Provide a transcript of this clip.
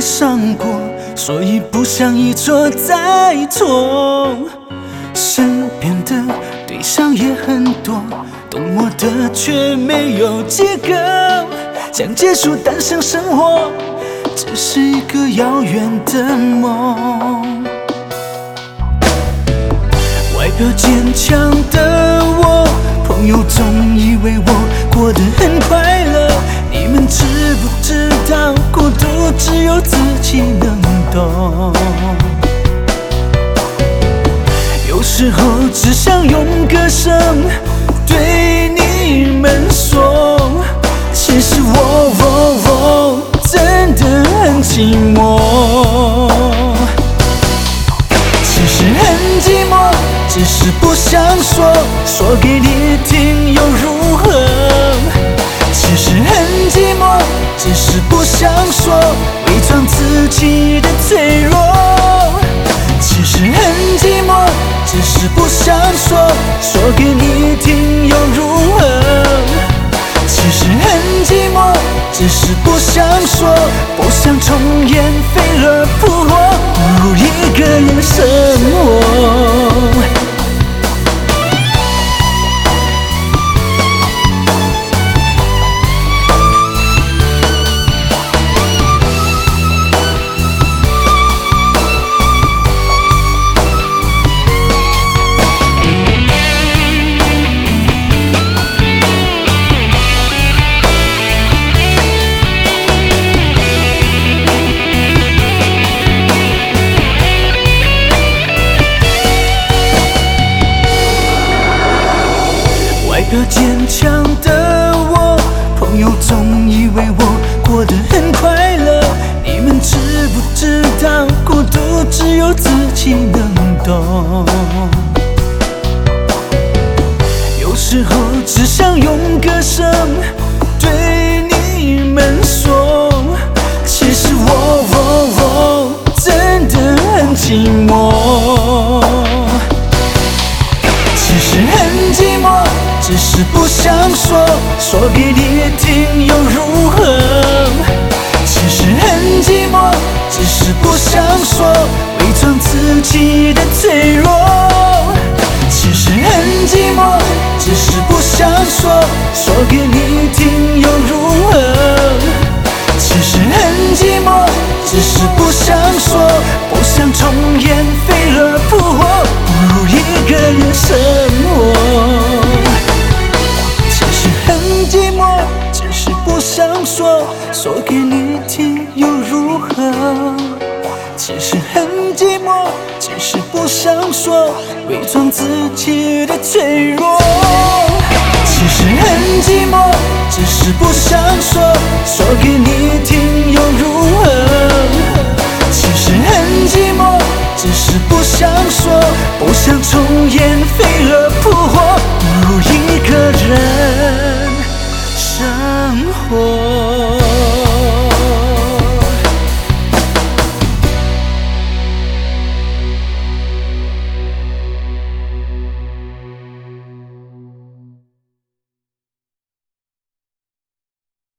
伤过，所以不想一错再错。身边的对象也很多，懂我的却没有几个。想结束单身生活，只是一个遥远的梦。外表坚强的我，朋友总以为我过得很快乐。你们知不知道，孤独只有自己能懂。有时候只想用歌声对你们说，其实我真的很寂寞。其实很寂寞，只是不想说，说给你听又如何？其实很寂寞，只是不想说，伪装自己的脆弱。其实很寂寞，只是不想说，说给你听又如何？其实很寂寞，只是不想说，不想重演飞蛾扑火，不如一个人生活。外表坚强的我，朋友总以为我过得很快乐。你们知不知道，孤独只有自己能懂。有时候只想用歌声对你们说，其实我真的很寂寞。其实很寂寞，只是不想说，说给你听又如何？其实很寂寞，只是不想说，伪装自己的脆弱。其实很寂寞，只是不想说，说给你听又如何？其实很寂寞，只是不想说，不想重演飞蛾扑火，不如一个人生活。其实很寂寞，只是不想说，说给你听又如何？其实很寂寞，只是不想说，伪装自己的脆弱。其实很寂寞，只是不想说，说给你听又如何？其实很寂寞，只是不想说，不想重演飞蛾扑